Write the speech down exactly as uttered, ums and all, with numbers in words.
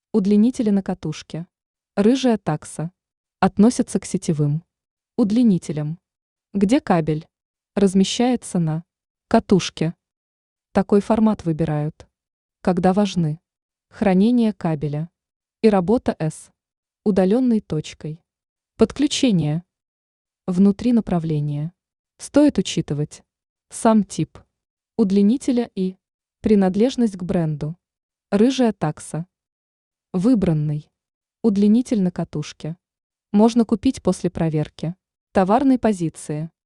Удлинители на катушке. Рыжая такса. Относятся к сетевым удлинителям. Где кабель размещается на катушке. Такой формат выбирают, когда важны хранение кабеля и работа с удаленной точкой. Подключение. Внутри направления. Стоит учитывать сам тип удлинителя и принадлежность к бренду. Рыжая такса. Выбранный удлинитель на катушке можно купить после проверки товарной позиции.